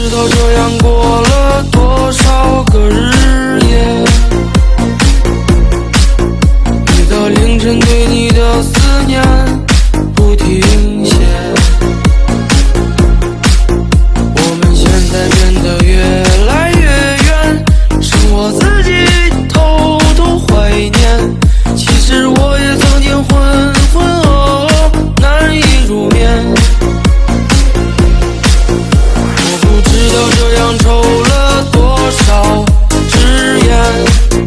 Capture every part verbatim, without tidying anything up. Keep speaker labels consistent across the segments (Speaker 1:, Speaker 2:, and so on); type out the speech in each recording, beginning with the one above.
Speaker 1: 知道这样过了多少个日夜，每到凌晨对你的思念不停歇。我们现在变得越来越远，是我自己偷偷怀念。其实我也曾经浑浑噩噩，难以入眠。我不知道这样抽了多少支烟，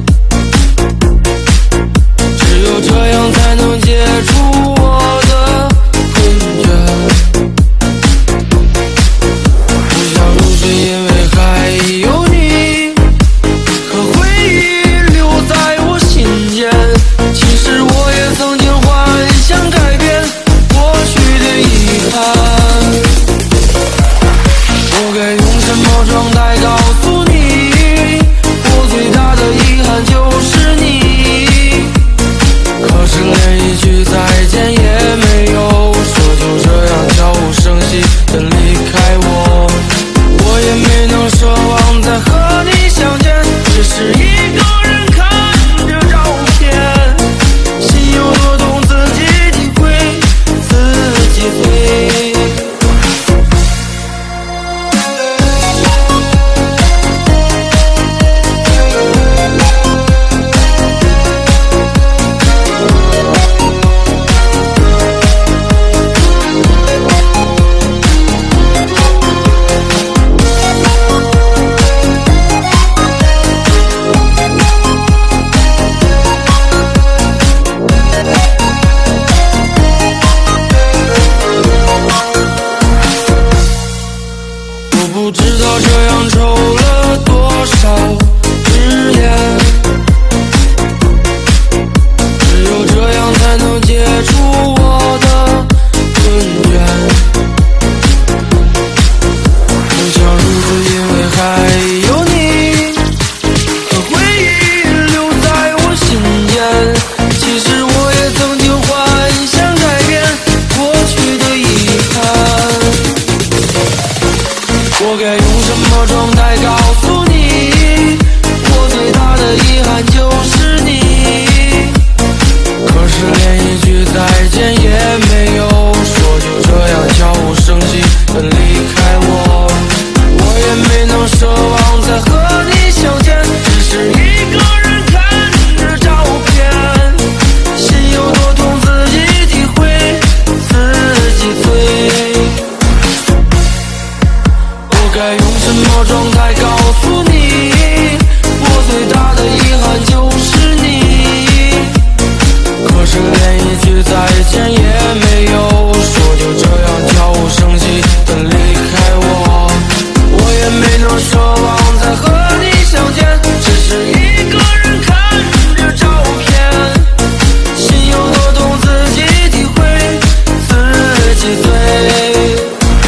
Speaker 1: 只有这样才能解除我的困倦。不想入睡，因为还有你，可回忆留在我心间。其实我也曾经幻想改变过去的遗憾，我该用什么状态告诉你，我最大的遗憾就是你。可是连一句再见也没有说，就这样悄无声息地离开我。我也没能奢望再和你相见，只是一个人看着照片，心有多痛自己体会，自己醉。不知道这样抽了多少支烟，只有这样才能解除我的困倦。不想入睡，因为还有你，可回忆留在我心间。其实我也曾经幻想改变过去的遗憾，我该用什么状态告诉你，我最大的遗憾就是你。可是连一句再见也没有说，就这样悄无声息地离开我。我也没能奢望再和你相见，只是一个人看着照片，心有多痛自己体会，自己醉。我该用什么状态告诉你，我最大的遗憾就是你。可是连一句再见也没有说，就这样悄无声息地离开我。我也没能奢望再和你相见，只是一个人看着照片，心有多痛自己体会，自己醉。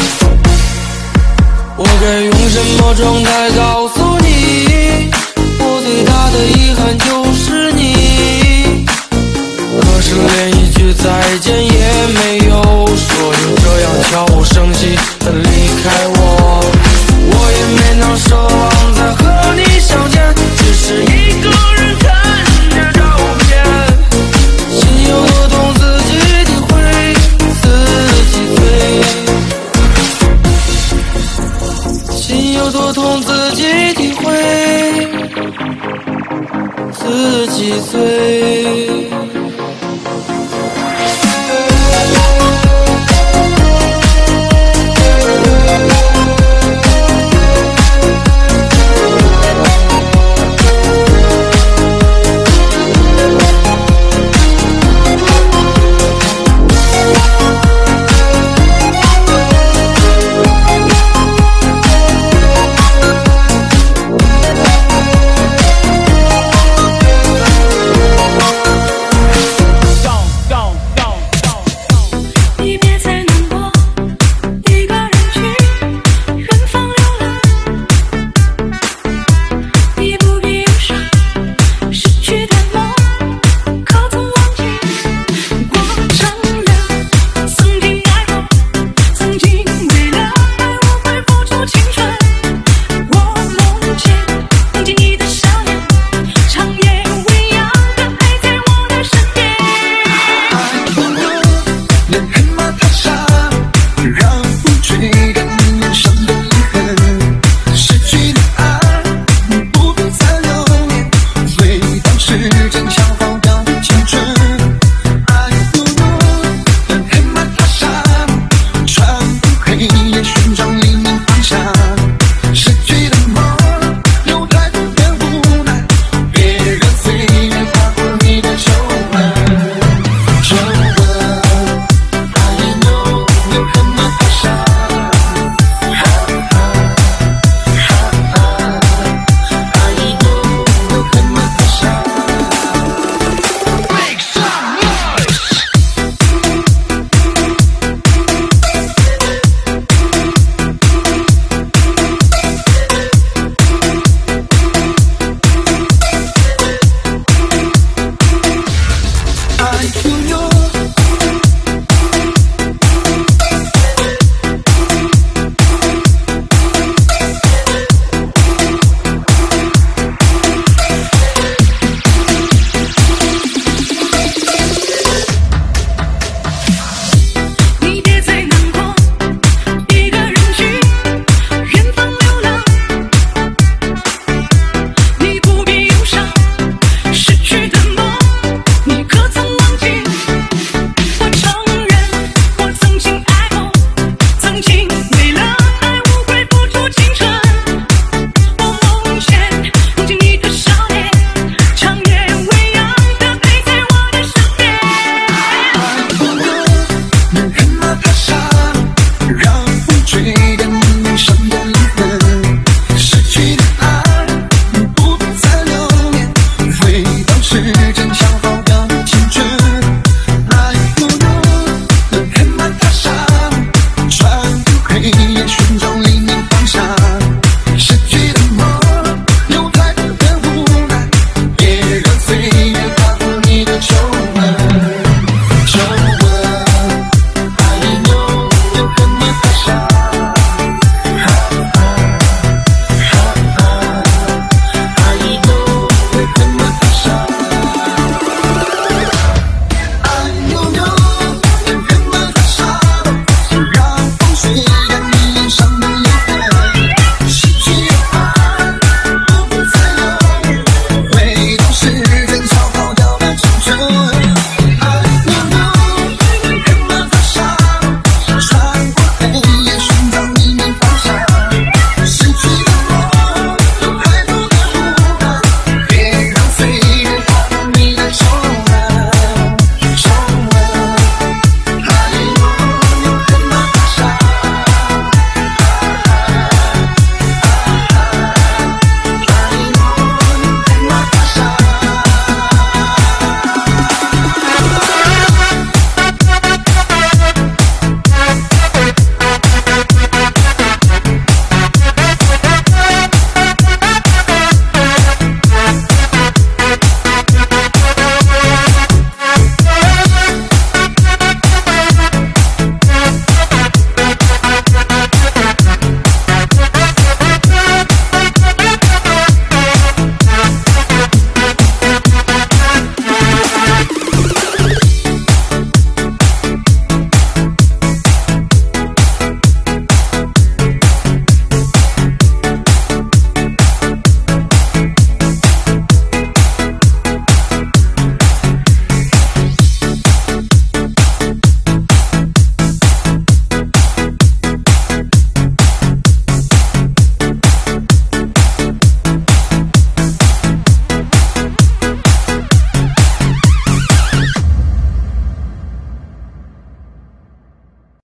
Speaker 1: 我该用什么状态告诉你，我最大的遗憾就是你。可是连一句再见也没有说，就这样悄无声息地离开我。我也没能奢望再和你相见，只是一个人看着照片，心有多痛自己体会，自己醉。心有多痛自己体会，自己醉。